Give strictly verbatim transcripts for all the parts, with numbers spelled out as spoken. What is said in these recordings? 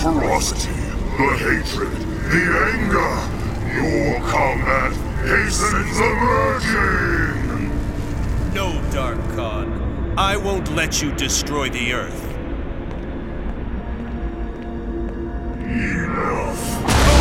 ferocity, the hatred, the anger. Your combat hastens emerging! No, Dark Khan. I won't let you destroy the Earth. Enough.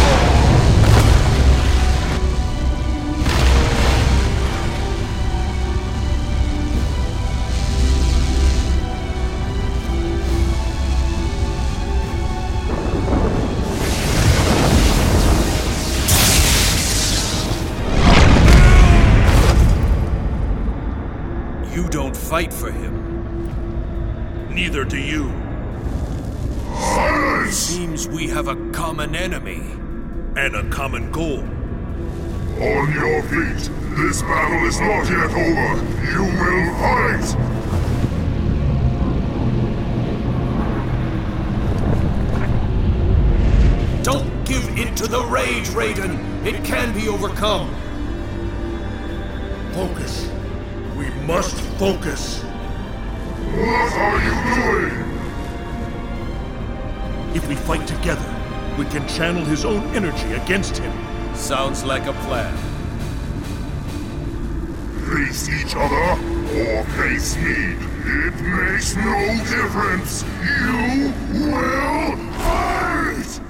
You don't fight for him. Neither do you. Silence! Seems we have a common enemy. And a common goal. On your feet. This battle is not yet over. You will fight! Don't give in to the rage, Raiden. It can be overcome. Focus. We must focus. What are you doing? If we fight together, we can channel his own energy against him. Sounds like a plan. Face each other or face me. It makes no difference. You will fight!